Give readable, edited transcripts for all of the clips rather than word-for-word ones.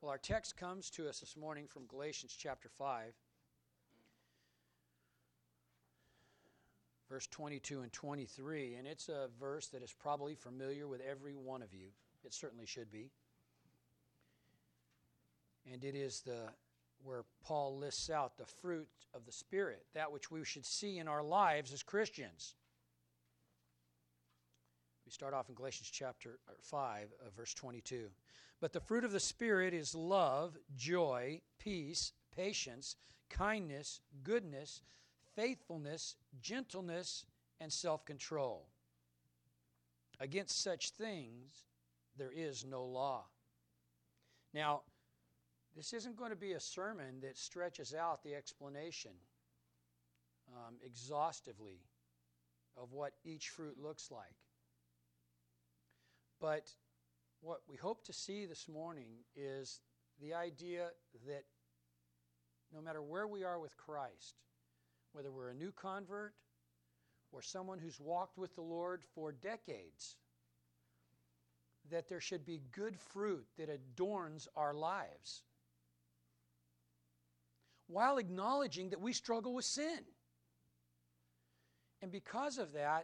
Well, our text comes to us this morning from Galatians chapter 5, verse 22 and 23, and it's a verse that is probably familiar with every one of you. It certainly should be. And it is where Paul lists out the fruit of the Spirit, that which we should see in our lives as Christians. We start off in Galatians chapter 5, verse 22. But the fruit of the Spirit is love, joy, peace, patience, kindness, goodness, faithfulness, gentleness, and self-control. Against such things there is no law. Now, this isn't going to be a sermon that stretches out the explanation exhaustively of what each fruit looks like. But what we hope to see this morning is the idea that no matter where we are with Christ, whether we're a new convert or someone who's walked with the Lord for decades, that there should be good fruit that adorns our lives, while acknowledging that we struggle with sin. And because of that,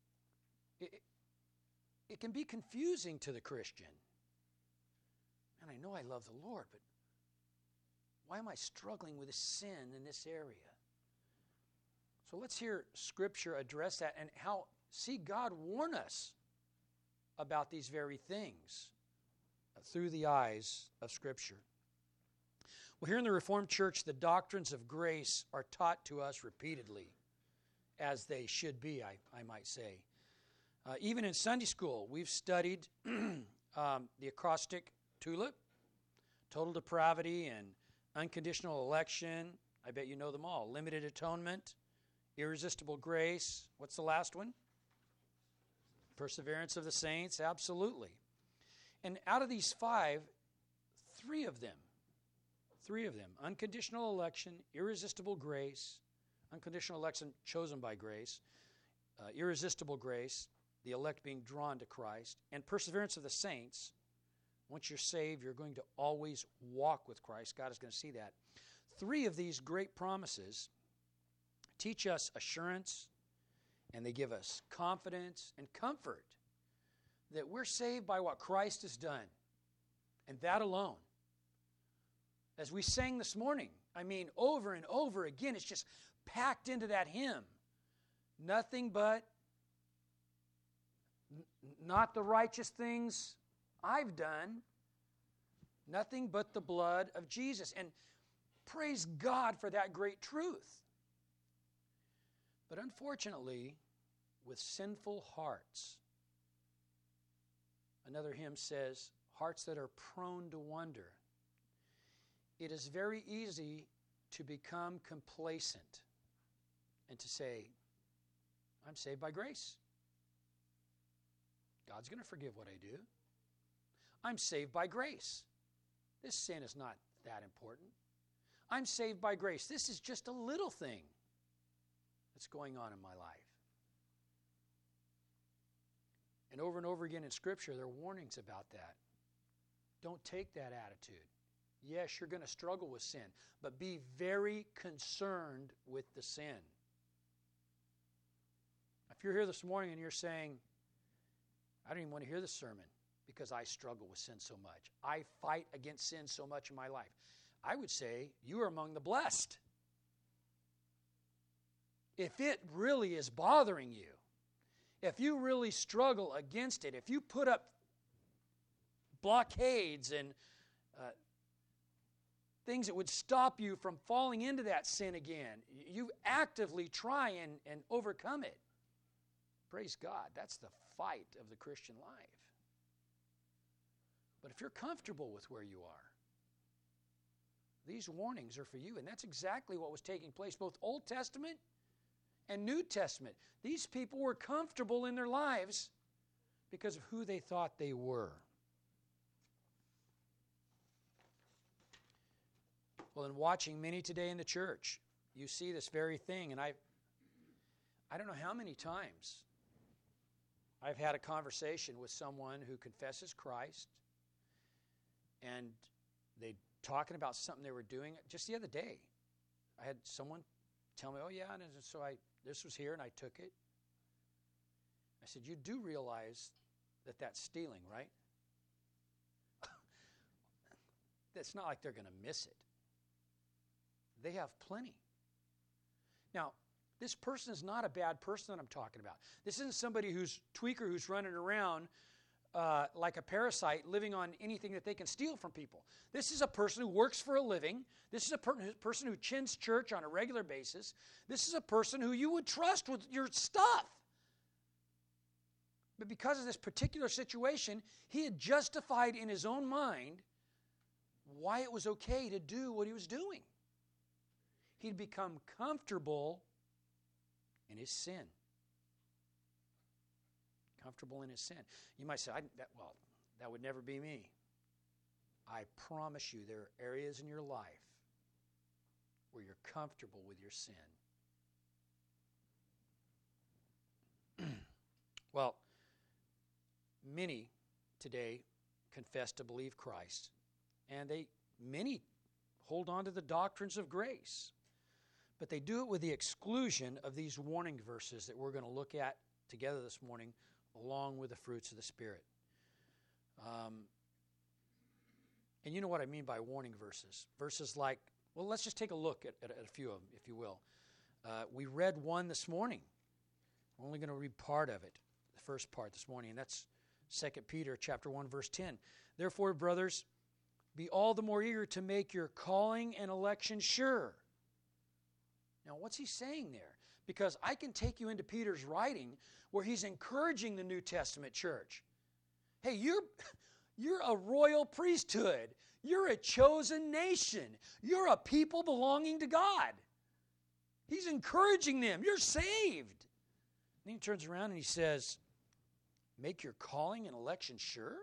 it can be confusing to the Christian. And I know I love the Lord, but why am I struggling with sin in this area? So let's hear Scripture address that and see God warn us about these very things through the eyes of Scripture. Well, here in the Reformed Church, the doctrines of grace are taught to us repeatedly, as they should be, I might say. Even in Sunday school, we've studied the acrostic tulip, total depravity, and unconditional election. I bet you know them all. Limited atonement, irresistible grace. What's the last one? Perseverance of the saints, absolutely. And out of these 5, 3 of them, unconditional election, irresistible grace, unconditional election chosen by grace, irresistible grace, the elect being drawn to Christ, and perseverance of the saints. Once you're saved, you're going to always walk with Christ. God is going to see that. 3 of these great promises teach us assurance, and they give us confidence and comfort that we're saved by what Christ has done, and that alone. As we sang this morning, over and over again, it's just packed into that hymn. Nothing but, not the righteous things I've done, nothing but the blood of Jesus. And praise God for that great truth. But unfortunately, with sinful hearts, another hymn says, hearts that are prone to wander, it is very easy to become complacent and to say, I'm saved by grace. God's going to forgive what I do. I'm saved by grace. This sin is not that important. I'm saved by grace. This is just a little thing that's going on in my life. And over again in Scripture, there are warnings about that. Don't take that attitude. Yes, you're going to struggle with sin, but be very concerned with the sin. If you're here this morning and you're saying, I don't even want to hear this sermon because I struggle with sin so much, I fight against sin so much in my life, I would say you are among the blessed. If it really is bothering you, if you really struggle against it, if you put up blockades and things that would stop you from falling into that sin again, you actively try and overcome it. Praise God. That's the fight of the Christian life. But if you're comfortable with where you are, these warnings are for you. And that's exactly what was taking place, both Old Testament and New Testament. These people were comfortable in their lives because of who they thought they were. Well, in watching many today in the church, you see this very thing. And I don't know how many times I've had a conversation with someone who confesses Christ, and they talking about something they were doing. Just the other day, I had someone tell me, oh, yeah, and so this was here, and I took it. I said, you do realize that that's stealing, right? It's not like they're going to miss it. They have plenty. Now, this person is not a bad person that I'm talking about. This isn't somebody who's tweaker who's running around like a parasite living on anything that they can steal from people. This is a person who works for a living. This is a person who attends church on a regular basis. This is a person who you would trust with your stuff. But because of this particular situation, he had justified in his own mind why it was okay to do what he was doing. He'd become comfortable in his sin. Comfortable in his sin. You might say, that would never be me. I promise you there are areas in your life where you're comfortable with your sin. Well, many today confess to believe Christ, and many hold on to the doctrines of grace, but they do it with the exclusion of these warning verses that we're going to look at together this morning, along with the fruits of the Spirit. And you know what I mean by warning verses. Verses like, well, let's just take a look at a few of them, if you will. We read one this morning. We're only going to read part of it, the first part this morning, and that's 2 Peter chapter 1, verse 10. Therefore, brothers, be all the more eager to make your calling and election sure. Now, what's he saying there? Because I can take you into Peter's writing where he's encouraging the New Testament church. Hey, you're a royal priesthood. You're a chosen nation. You're a people belonging to God. He's encouraging them. You're saved. Then he turns around and he says, make your calling and election sure?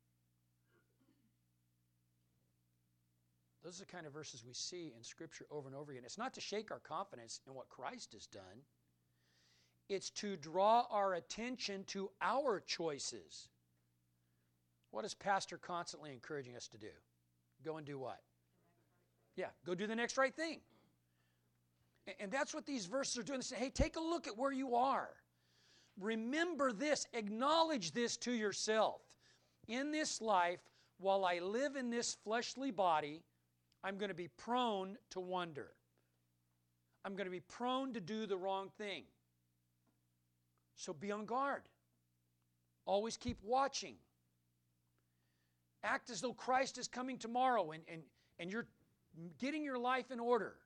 Those are the kind of verses we see in Scripture over and over again. It's not to shake our confidence in what Christ has done. It's to draw our attention to our choices. What is Pastor constantly encouraging us to do? Go and do what? Yeah, go do the next right thing. And that's what these verses are doing. They say, hey, take a look at where you are. Remember this. Acknowledge this to yourself. In this life, while I live in this fleshly body, I'm going to be prone to wander. I'm going to be prone to do the wrong thing. So be on guard. Always keep watching. Act as though Christ is coming tomorrow and you're getting your life in order.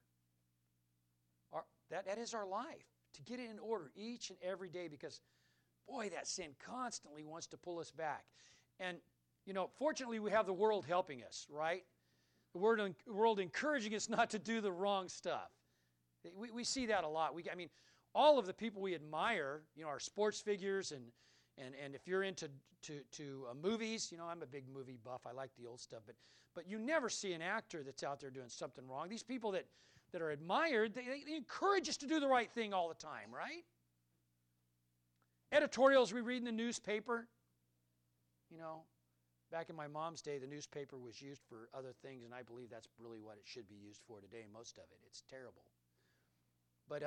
That is our life, to get it in order each and every day, because, boy, that sin constantly wants to pull us back. And, fortunately we have the world helping us, right? The world encouraging us not to do the wrong stuff. We see that a lot. All of the people we admire, our sports figures, and if you're into movies, I'm a big movie buff. I like the old stuff, but you never see an actor that's out there doing something wrong. These people that are admired, they encourage us to do the right thing all the time, right? Editorials we read in the newspaper, back in my mom's day, the newspaper was used for other things, and I believe that's really what it should be used for today, most of it. It's terrible. But,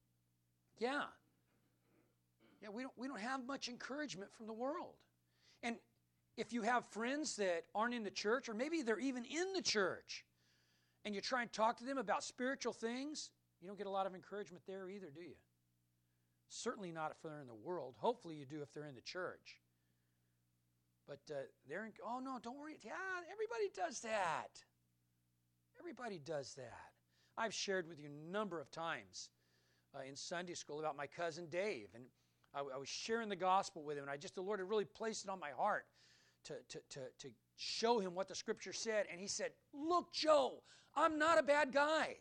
we don't have much encouragement from the world. And if you have friends that aren't in the church, or maybe they're even in the church, and you try and talk to them about spiritual things, you don't get a lot of encouragement there either, do you? Certainly not if they're in the world. Hopefully you do if they're in the church. But oh no, don't worry. Yeah, everybody does that. Everybody does that. I've shared with you a number of times in Sunday school about my cousin Dave, and I was sharing the gospel with him, and the Lord had really placed it on my heart to show him what the Scripture said. And he said, look, Joe, I'm not a bad guy.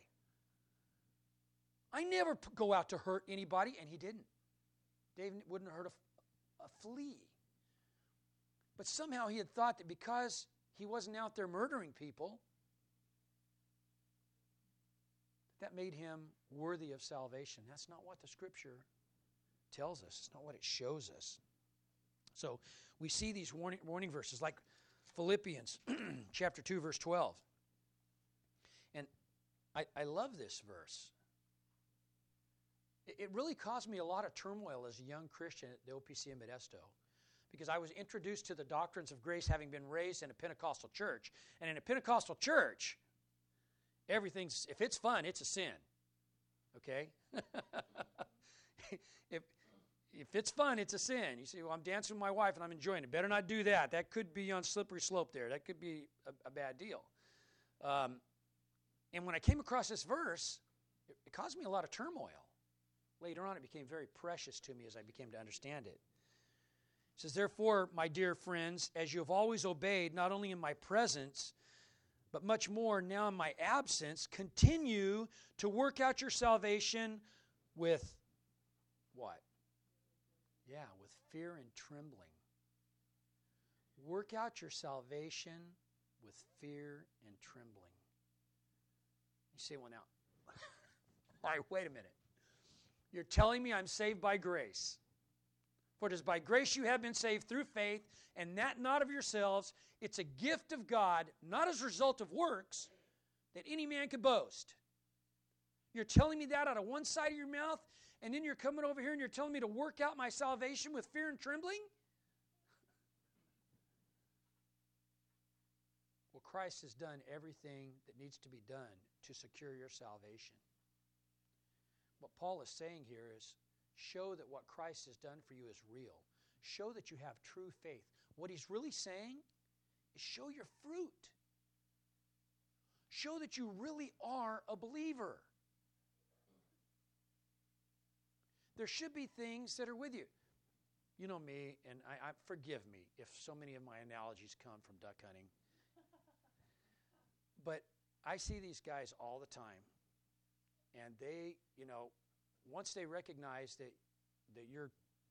I never go out to hurt anybody, and he didn't. Dave wouldn't hurt a flea. But somehow he had thought that because he wasn't out there murdering people, that made him worthy of salvation. That's not what the Scripture tells us. It's not what it shows us. So we see these warning verses like Philippians chapter 2, verse 12. I love this verse. It really caused me a lot of turmoil as a young Christian at the OPC in Modesto, because I was introduced to the doctrines of grace having been raised in a Pentecostal church. And in a Pentecostal church, everything's, if it's fun, it's a sin. Okay? If it's fun, it's a sin. You say, well, I'm dancing with my wife and I'm enjoying it. Better not do that. That could be on slippery slope there. That could be a bad deal. And when I came across this verse, it caused me a lot of turmoil. Later on, it became very precious to me as I became to understand it. It says, therefore, my dear friends, as you have always obeyed, not only in my presence, but much more now in my absence, continue to work out your salvation with what? Yeah, with fear and trembling. Work out your salvation with fear and trembling. You say, well, now, all right, wait a minute. You're telling me I'm saved by grace. For it is by grace you have been saved through faith, and that not of yourselves. It's a gift of God, not as a result of works, that any man could boast. You're telling me that out of one side of your mouth, and then you're coming over here and you're telling me to work out my salvation with fear and trembling? Well, Christ has done everything that needs to be done to secure your salvation. What Paul is saying here is, show that what Christ has done for you is real. Show that you have true faith. What he's really saying is show your fruit. Show that you really are a believer. There should be things that are with you. You know me, and I forgive me if so many of my analogies come from duck hunting. But I see these guys all the time. And they, once they recognize that you're,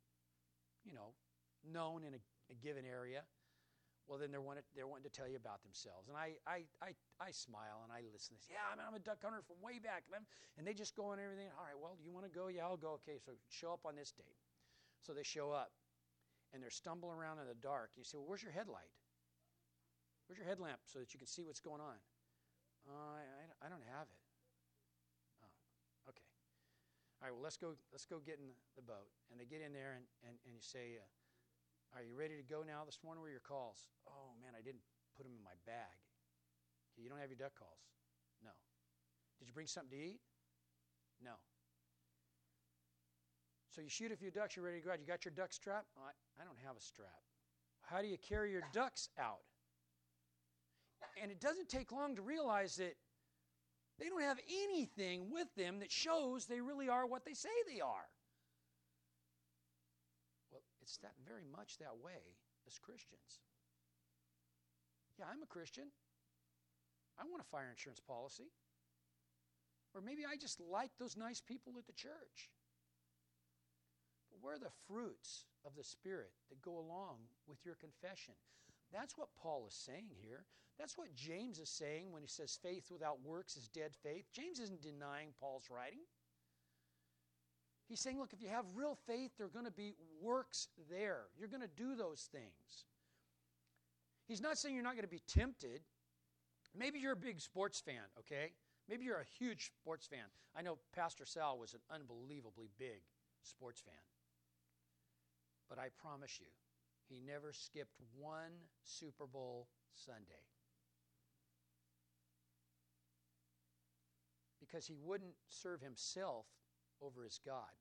known in a given area, well, then they're wanting to tell you about themselves. And I smile and I listen to this. Yeah, I'm a duck hunter from way back. And they just go on everything. All right, well, do you want to go? Yeah, I'll go. Okay, so show up on this date. So they show up, and they're stumbling around in the dark. You say, well, where's your headlight? Where's your headlamp so that you can see what's going on? I don't have it. Oh, okay. All right, well, let's go get in the boat. And they get in there, and you say, are you ready to go now this morning? Where are your calls? Oh, man, I didn't put them in my bag. Okay, you don't have your duck calls? No. Did you bring something to eat? No. So you shoot a few ducks, you're ready to go out. You got your duck strap? Oh, I don't have a strap. How do you carry your ducks out? And it doesn't take long to realize that they don't have anything with them that shows they really are what they say they are. Well, it's that very much that way as Christians. Yeah, I'm a Christian. I want a fire insurance policy. Or maybe I just like those nice people at the church. But where are the fruits of the Spirit that go along with your confession? That's what Paul is saying here. That's what James is saying when he says faith without works is dead faith. James isn't denying Paul's writing. He's saying, look, if you have real faith, there are going to be works there. You're going to do those things. He's not saying you're not going to be tempted. Maybe you're a big sports fan, okay? Maybe you're a huge sports fan. I know Pastor Sal was an unbelievably big sports fan. But I promise you, he never skipped one Super Bowl Sunday. Because he wouldn't serve himself over his God.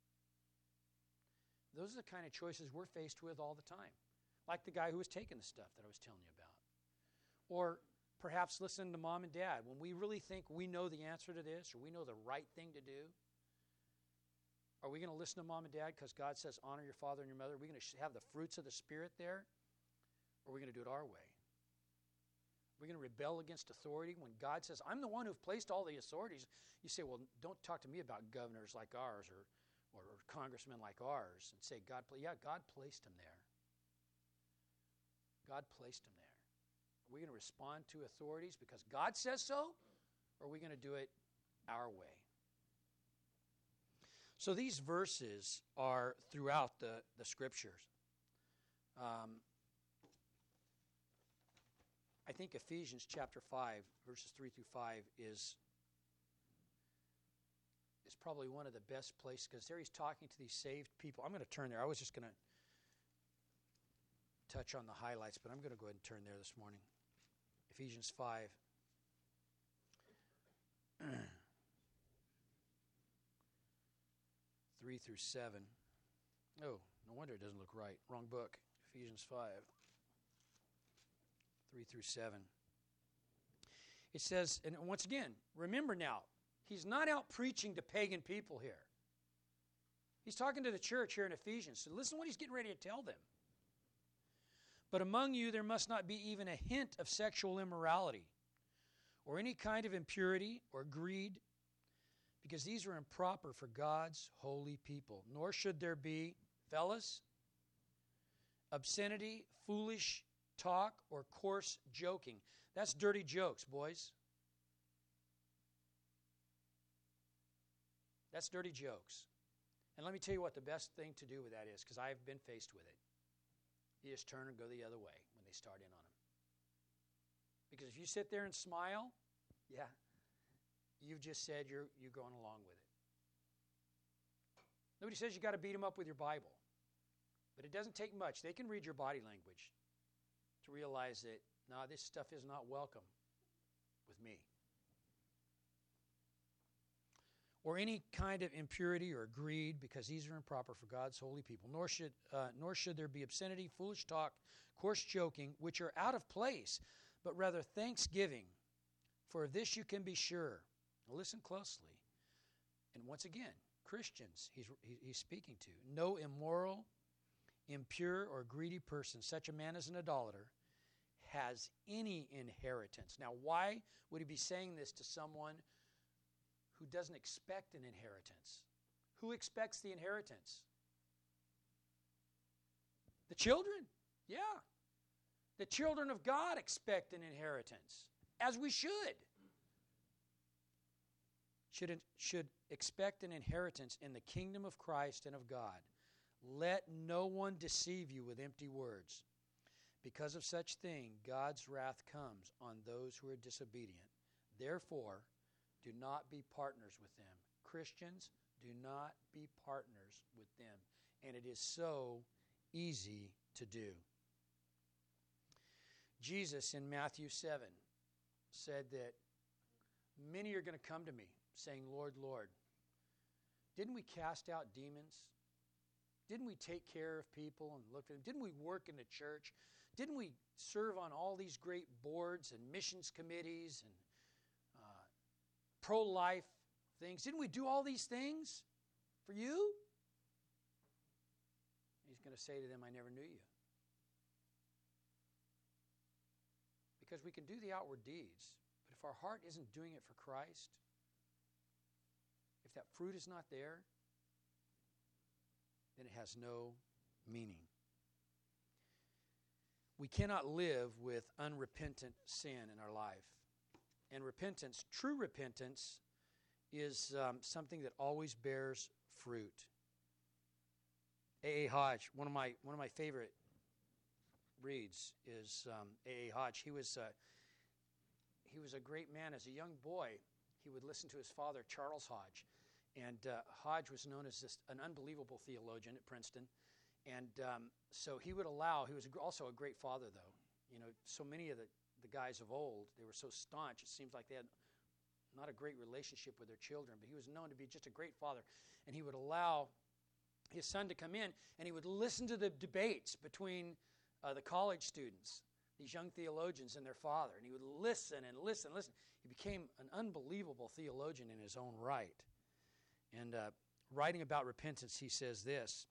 Those are the kind of choices we're faced with all the time. Like the guy who was taking the stuff that I was telling you about. Or perhaps listening to mom and dad. When we really think we know the answer to this, or we know the right thing to do, are we going to listen to mom and dad because God says honor your father and your mother? Are we going to have the fruits of the Spirit there? Or are we going to do it our way? Are we going to rebel against authority when God says, I'm the one who've placed all the authorities? You say, well, don't talk to me about governors like ours or congressmen like ours. And say, God placed him there. God placed him there. Are we going to respond to authorities because God says so? Or are we going to do it our way? So these verses are throughout the Scriptures. I think Ephesians chapter 5, verses 3 through 5 is is probably one of the best places, because there he's talking to these saved people. I'm going to turn there. I was just going to touch on the highlights, but I'm going to go ahead and turn there this morning. Ephesians 5. 3 through 7. Oh, no wonder it doesn't look right. Wrong book. Ephesians 5. 3 through 7. It says, and once again, remember now, he's not out preaching to pagan people here. He's talking to the church here in Ephesians. So listen to what he's getting ready to tell them. But among you there must not be even a hint of sexual immorality, or any kind of impurity or greed, because these are improper for God's holy people. Nor should there be, fellas, obscenity, foolish talk, or coarse joking. That's dirty jokes, boys. That's dirty jokes. And let me tell you what the best thing to do with that is, because I've been faced with it. You just turn and go the other way when they start in on them. Because if you sit there and smile, yeah, you've just said you're going along with it. Nobody says you got to beat them up with your Bible. But it doesn't take much. They can read your body language to realize that, no, this stuff is not welcome with me. Or any kind of impurity or greed, because these are improper for God's holy people. Nor should there be obscenity, foolish talk, coarse joking, which are out of place, but rather thanksgiving. For of this you can be sure. Now listen closely. And once again, Christians he's speaking to. No immoral, impure, or greedy person, such a man as an idolater, has any inheritance. Now, why would he be saying this to someone who doesn't expect an inheritance? Who expects the inheritance? The children. Yeah. The children of God expect an inheritance, as we should. Should expect an inheritance in the kingdom of Christ and of God. Let no one deceive you with empty words. Because of such thing, God's wrath comes on those who are disobedient. Therefore, do not be partners with them. Christians, do not be partners with them. And it is so easy to do. Jesus in Matthew 7 said that many are going to come to me saying, Lord, Lord, didn't we cast out demons? Didn't we take care of people and look at them? Didn't we work in the church? Didn't we serve on all these great boards and missions committees and pro-life things? Didn't we do all these things for you? He's going to say to them, I never knew you. Because we can do the outward deeds, but if our heart isn't doing it for Christ, if that fruit is not there, then it has no meaning. We cannot live with unrepentant sin in our life. And repentance, true repentance, is something that always bears fruit. A.A. Hodge, one of my favorite reads is A.A. Hodge. He was a great man. As a young boy, he would listen to his father, Charles Hodge. And Hodge was known as an unbelievable theologian at Princeton. And so he would allow, he was also a great father, though. You know, so many of the guys of old, they were so staunch, it seems like they had not a great relationship with their children, but he was known to be just a great father. And he would allow his son to come in, and he would listen to the debates between the college students, these young theologians and their father. And he would listen and listen and listen. He became an unbelievable theologian in his own right. And writing about repentance, he says this.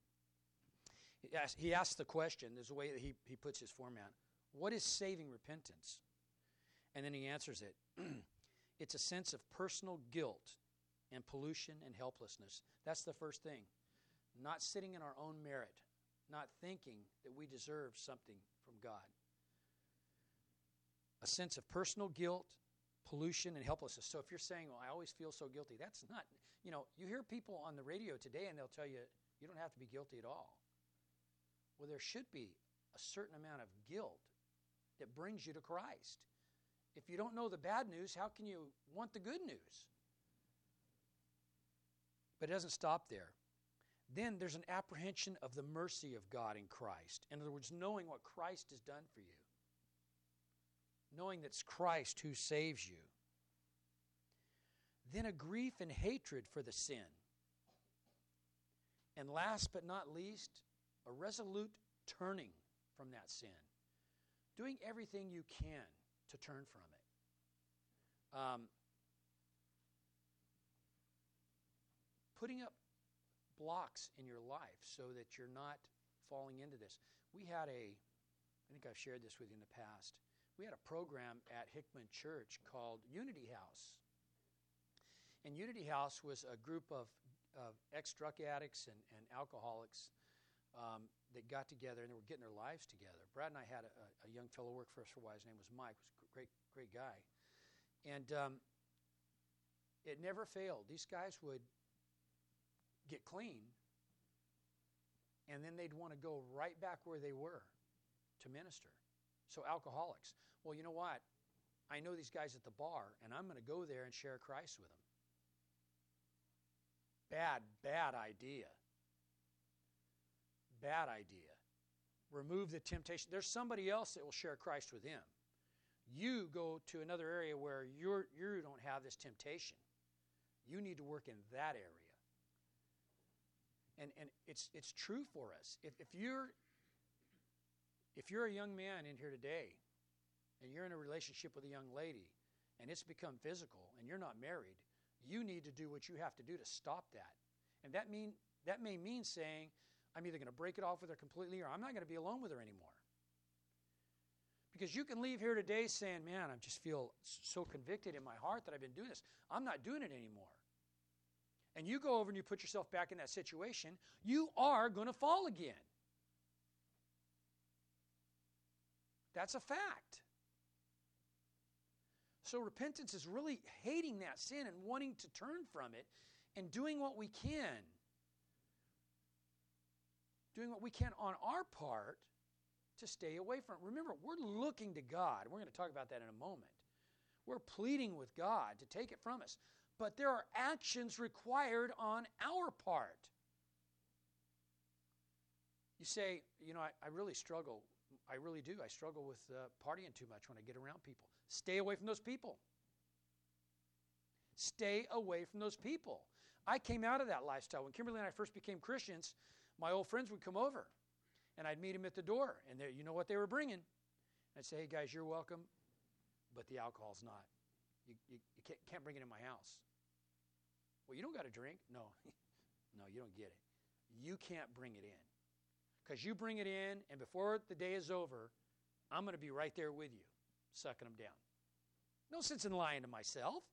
He asks the question, there's a way that he puts his format. What is saving repentance? And then he answers it. It's a sense of personal guilt and pollution and helplessness. That's the first thing. Not sitting in our own merit, not thinking that we deserve something from God. A sense of personal guilt, pollution, and helplessness. So if you're saying, well, I always feel so guilty, that's not, you hear people on the radio today and they'll tell you, you don't have to be guilty at all. Well, there should be a certain amount of guilt that brings you to Christ. If you don't know the bad news, how can you want the good news? But it doesn't stop there. Then there's an apprehension of the mercy of God in Christ. In other words, knowing what Christ has done for you. Knowing that it's Christ who saves you. Then a grief and hatred for the sin. And last but not least, a resolute turning from that sin. Doing everything you can to turn from it. Putting up blocks in your life so that you're not falling into this. I think I've shared this with you in the past. We had a program at Hickman Church called Unity House. And Unity House was a group of ex-drug addicts and alcoholics that got together, and they were getting their lives together. Brad and I had a young fellow work for us for a while. His name was Mike. He was a great guy. And it never failed. These guys would get clean, and then they'd want to go right back where they were to minister. So alcoholics. Well, you know what? I know these guys at the bar, and I'm going to go there and share Christ with them. Bad idea. Bad idea. Remove the temptation. There's somebody else that will share Christ with him. You go to another area where you don't have this temptation. You need to work in that area. And it's true for us. If you're a young man in here today, and you're in a relationship with a young lady, and it's become physical, and you're not married, you need to do what you have to do to stop that. And that may mean saying, I'm either going to break it off with her completely, or I'm not going to be alone with her anymore. Because you can leave here today saying, man, I just feel so convicted in my heart that I've been doing this. I'm not doing it anymore. And you go over and you put yourself back in that situation, you are going to fall again. That's a fact. So repentance is really hating that sin and wanting to turn from it and doing what we can. Doing what we can on our part to stay away from it. Remember, we're looking to God. We're going to talk about that in a moment. We're pleading with God to take it from us. But there are actions required on our part. You say, I really struggle. I really do. I struggle with partying too much when I get around people. Stay away from those people. Stay away from those people. I came out of that lifestyle. When Kimberly and I first became Christians, my old friends would come over, and I'd meet them at the door, and you know what they were bringing. I'd say, hey, guys, you're welcome, but the alcohol's not. You can't bring it in my house. Well, you don't got to drink. No, no, you don't get it. You can't bring it in. Because you bring it in, and before the day is over, I'm going to be right there with you, sucking them down. No sense in lying to myself.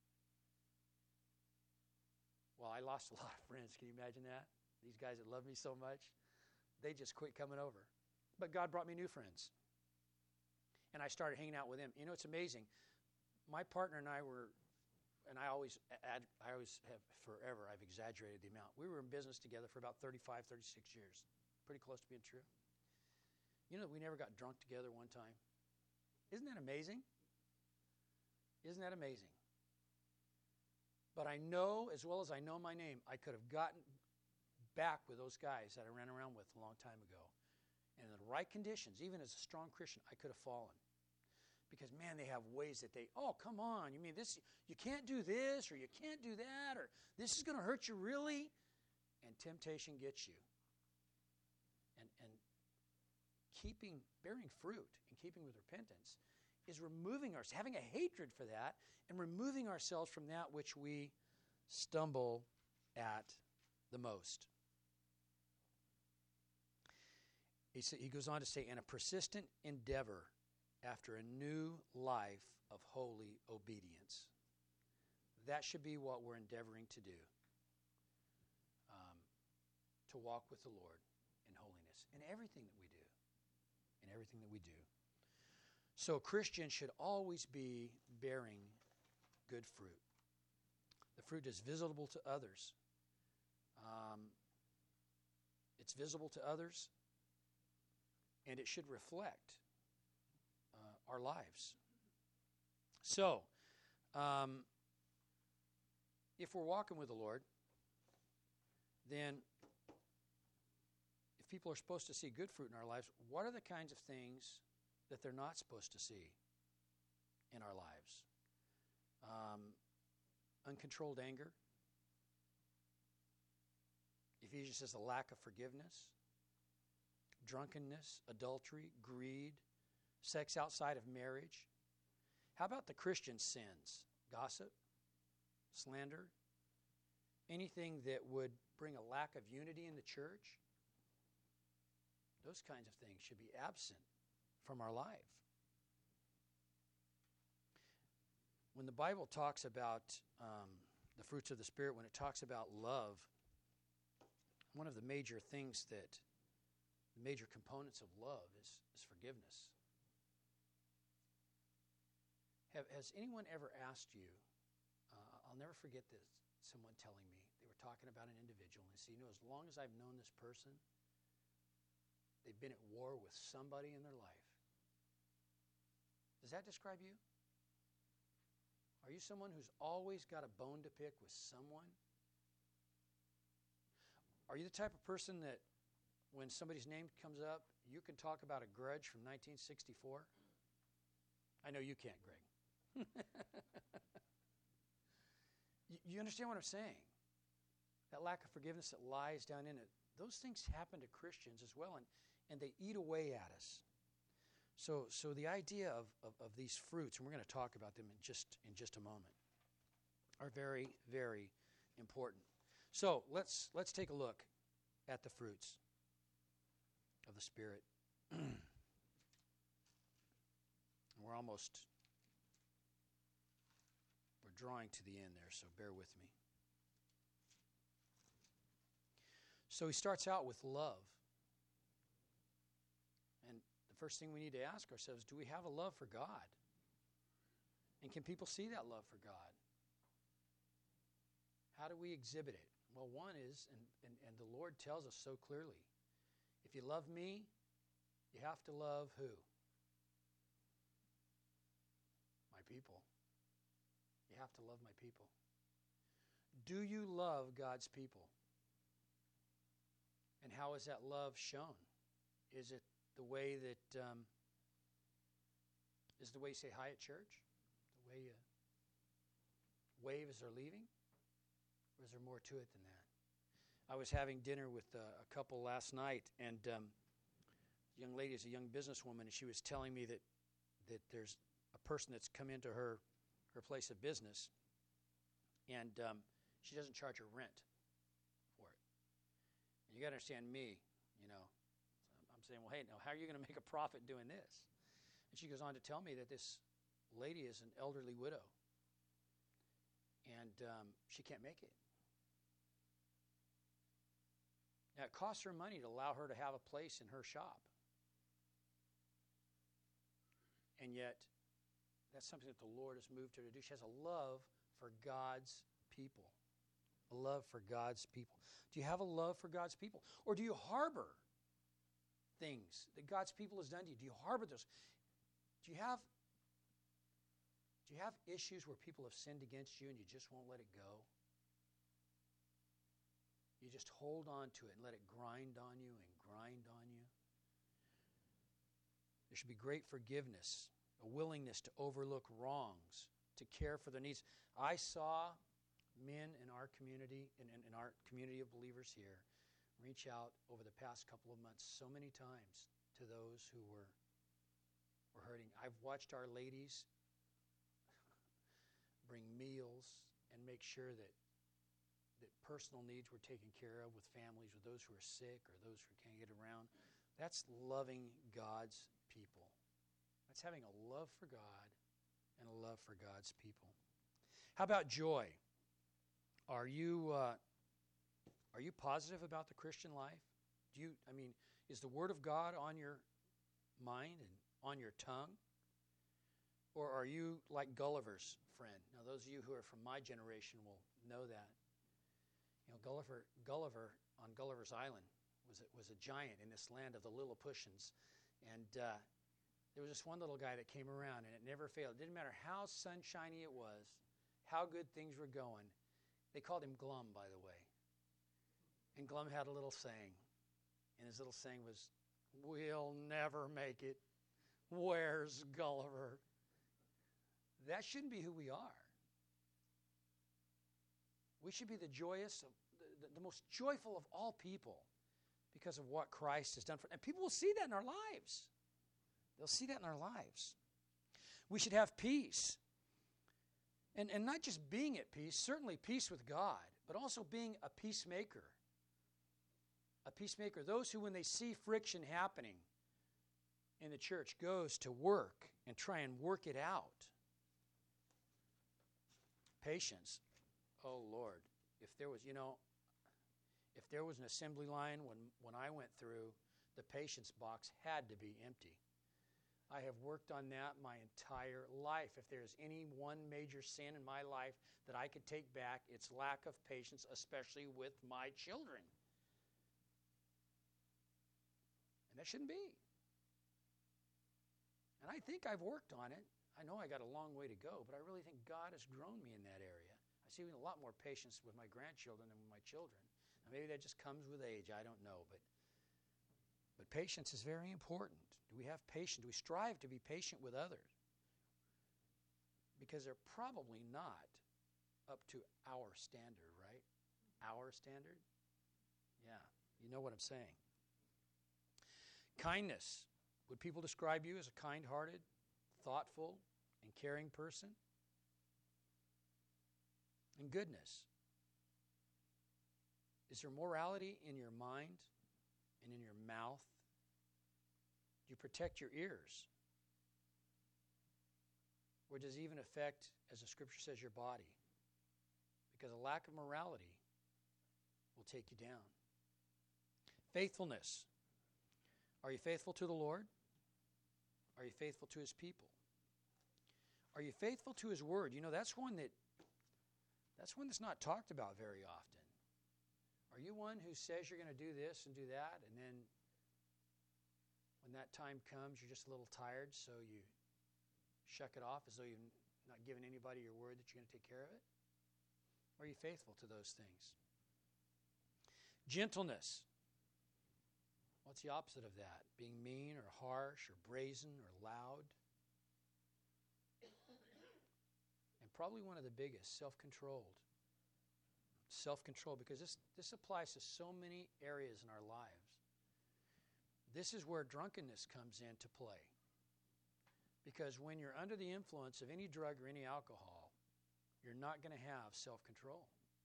Well, I lost a lot of friends. Can you imagine that? These guys that love me so much, they just quit coming over. But God brought me new friends. And I started hanging out with them. It's amazing. My partner and I were, and I always have forever, I've exaggerated the amount. We were in business together for about 35, 36 years. Pretty close to being true. We never got drunk together one time. Isn't that amazing? Isn't that amazing? But I know, as well as I know my name, I could have gotten back with those guys that I ran around with a long time ago. And in the right conditions, even as a strong Christian, I could have fallen. Because, man, they have ways that oh, come on, you mean this, you can't do this, or you can't do that, or this is going to hurt you really? And temptation gets you. And bearing fruit and keeping with repentance is having a hatred for that and removing ourselves from that which we stumble at the most. He goes on to say, and a persistent endeavor after a new life of holy obedience. That should be what we're endeavoring to do. To walk with the Lord in holiness in everything that we do. In everything that we do. So Christians should always be bearing good fruit. The fruit is visible to others. It's visible to others, and it should reflect our lives. So, if we're walking with the Lord, then if people are supposed to see good fruit in our lives, what are the kinds of things that they're not supposed to see in our lives? Uncontrolled anger. Ephesians says a lack of forgiveness, drunkenness, adultery, greed, sex outside of marriage. How about the Christian sins? Gossip, slander, anything that would bring a lack of unity in the church? Those kinds of things should be absent from our life. When the Bible talks about the fruits of the Spirit, when it talks about love, one of the major things the major components of love is forgiveness. Has anyone ever asked you, I'll never forget this, someone telling me, they were talking about an individual, and they said, as long as I've known this person, they've been at war with somebody in their life. Does that describe you? Are you someone who's always got a bone to pick with someone? Are you the type of person that when somebody's name comes up, you can talk about a grudge from 1964? I know you can't, Greg. You understand what I'm saying? That lack of forgiveness that lies down in it. Those things happen to Christians as well, and they eat away at us. So the idea of these fruits, and we're going to talk about them in just a moment, are very, very important. So let's take a look at the fruits of the Spirit. We're drawing to the end there, so bear with me. So he starts out with love. And the first thing we need to ask ourselves, do we have a love for God? And can people see that love for God? How do we exhibit it? Well, one is, and the Lord tells us so clearly, if you love me, you have to love who? My people. You have to love my people. Do you love God's people? And how is that love shown? Is it the way that is the way you say hi at church? The way you wave as they're leaving? Or is there more to it than that? I was having dinner with a couple last night, and the young lady is a young businesswoman, and she was telling me that there's a person that's come into her place of business, and she doesn't charge her rent for it. And you got to understand me, I'm saying, well, hey, now how are you going to make a profit doing this? And she goes on to tell me that this lady is an elderly widow, and she can't make it. Now, it costs her money to allow her to have a place in her shop. And yet, that's something that the Lord has moved her to do. She has a love for God's people. A love for God's people. Do you have a love for God's people? Or do you harbor things that God's people has done to you? Do you harbor those? Do you have issues where people have sinned against you and you just won't let it go? You just hold on to it and let it grind on you and grind on you? There should be great forgiveness, a willingness to overlook wrongs, to care for their needs. I saw men in our community, in our community of believers here, reach out over the past couple of months so many times to those who were hurting. I've watched our ladies bring meals and make sure that personal needs were taken care of with families, with those who are sick or those who can't get around. That's loving God's people. That's having a love for God and a love for God's people. How about joy? Are you positive about the Christian life? Is the Word of God on your mind and on your tongue? Or are you like Gulliver's friend? Now, those of you who are from my generation will know that. Gulliver on Gulliver's Island was a giant in this land of the Lilliputians. And there was this one little guy that came around, and it never failed. It didn't matter how sunshiny it was, how good things were going. They called him Glum, by the way. And Glum had a little saying. And his little saying was, "We'll never make it. Where's Gulliver?" That shouldn't be who we are. We should be the most joyful of all people because of what Christ has done for us. And people will see that in our lives. They'll see that in our lives. We should have peace. And not just being at peace, certainly peace with God, but also being a peacemaker. A peacemaker. Those who, when they see friction happening in the church, goes to work and try and work it out. Patience. Oh, Lord. If there was an assembly line when I went through, the patience box had to be empty. I have worked on that my entire life. If there's any one major sin in my life that I could take back, it's lack of patience, especially with my children. And that shouldn't be. And I think I've worked on it. I know I got a long way to go, but I really think God has grown me in that area. I see a lot more patience with my grandchildren than with my children. Now, maybe that just comes with age. I don't know. But patience is very important. Do we have patience? Do we strive to be patient with others? Because they're probably not up to our standard, right? Our standard? Yeah, you know what I'm saying. Kindness. Would people describe you as a kind-hearted, thoughtful, and caring person? And goodness. Is there morality in your mind and in your mouth? Do you protect your ears? Or does it even affect, as the scripture says, your body? Because a lack of morality will take you down. Faithfulness. Are you faithful to the Lord? Are you faithful to His people? Are you faithful to His word? You know, that's one that's not talked about very often. Are you one who says you're going to do this and do that, and then when that time comes, you're just a little tired, so you shuck it off as though you've not given anybody your word that you're going to take care of it? Or are you faithful to those things? Gentleness. What's the opposite of that? Being mean or harsh or brazen or loud? And probably one of the biggest, self-controlled. Self-control, because this applies to so many areas in our lives. This is where drunkenness comes into play. Because when you're under the influence of any drug or any alcohol, you're not going to have self-control.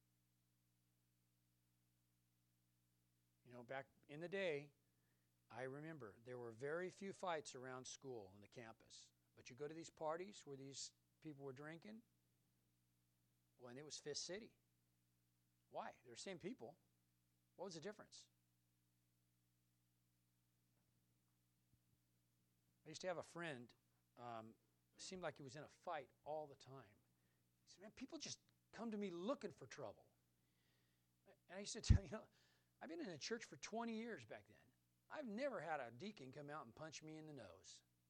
You know, back in the day, I remember there were very few fights around school on the campus. But you go to these parties where these people were drinking, well, and it was Fist City. Why? They're the same people. What was the difference? I used to have a friend, seemed like he was in a fight all the time. He said, "Man, people just come to me looking for trouble." And I used to tell you, I've been in a church for 20 years back then. I've never had a deacon come out and punch me in the nose.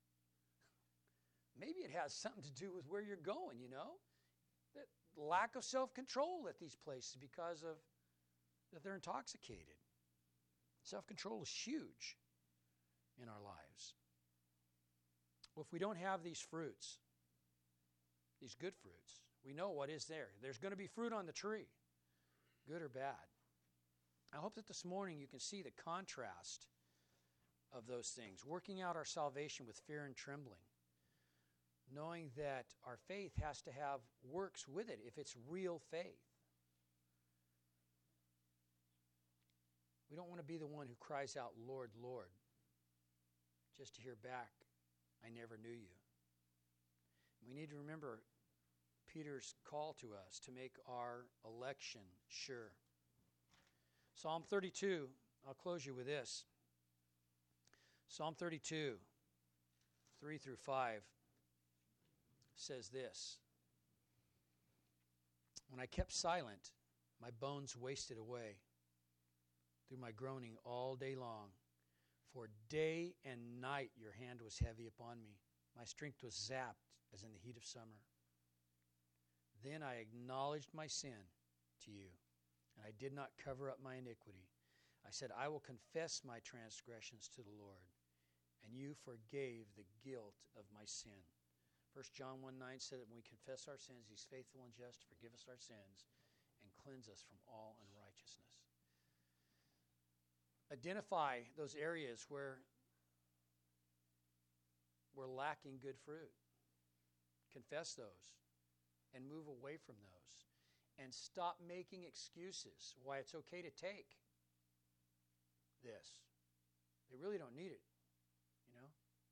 Maybe it has something to do with where you're going, you know? The lack of self-control at these places because of that they're intoxicated. Self-control is huge in our lives. Well, if we don't have these fruits, these good fruits, we know what is there. There's going to be fruit on the tree, good or bad. I hope that this morning you can see the contrast of those things, working out our salvation with fear and trembling, knowing that our faith has to have works with it if it's real faith. We don't want to be the one who cries out, "Lord, Lord," just to hear back, "I never knew you." We need to remember Peter's call to us to make our election sure. Psalm 32, I'll close you with this. Psalm 32, 3 through 5 says this: "When I kept silent, my bones wasted away through my groaning all day long. For day and night your hand was heavy upon me. My strength was zapped as in the heat of summer. Then I acknowledged my sin to you. and I did not cover up my iniquity. I said, I will confess my transgressions to the Lord, and you forgave the guilt of my sin. 1 John 1:9 said that when we confess our sins, He's faithful and just to forgive us our sins and cleanse us from all unrighteousness. Identify those areas where we're lacking good fruit. Confess those and move away from those. And stop making excuses why it's okay to take this. They really don't need it, you know?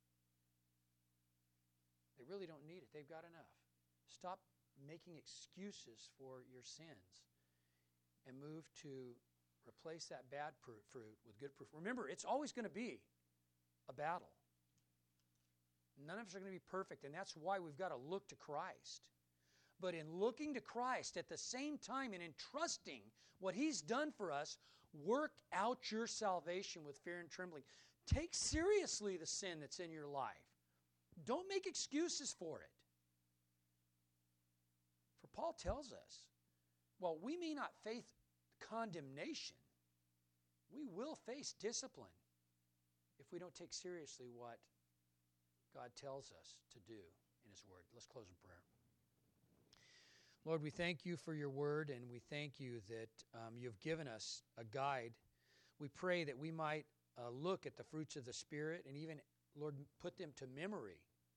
They really don't need it. They've got enough. Stop making excuses for your sins and move to replace that bad fruit with good fruit. Remember, it's always going to be a battle. None of us are going to be perfect, and that's why we've got to look to Christ. But in looking to Christ at the same time and in trusting what He's done for us, work out your salvation with fear and trembling. Take seriously the sin that's in your life. Don't make excuses for it. For Paul tells us, while we may not face condemnation, we will face discipline if we don't take seriously what God tells us to do in His Word. Let's close in prayer. Lord, we thank You for Your Word, and we thank You that You've given us a guide. We pray that we might look at the fruits of the Spirit and even, Lord, put them to memory.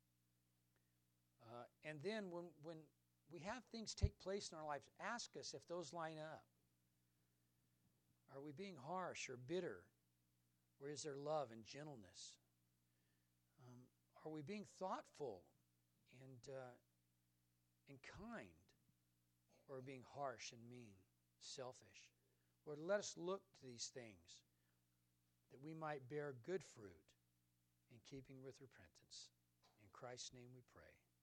And then when we have things take place in our lives, ask us if those line up. Are we being harsh or bitter? Or is there love and gentleness? Are we being thoughtful and kind? Or being harsh and mean, selfish? Lord, let us look to these things that we might bear good fruit in keeping with repentance. In Christ's name we pray.